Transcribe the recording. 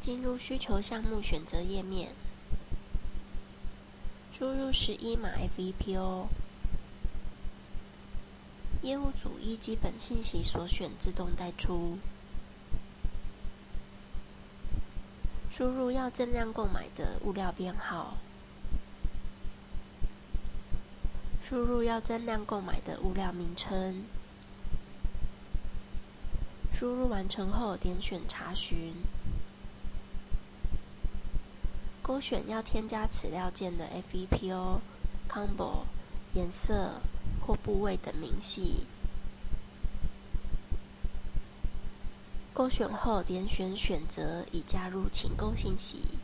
进入需求项目选择页面，输入11码 FEPO， 业务组依基本信息所选自动带出，输入要增量购买的物料编号，输入要增量购买的物料名称，输入完成后点选查询，勾选要添加此料件的 FEPO、Combo、颜色或部位等明细。勾选后点选选择已加入请购信息。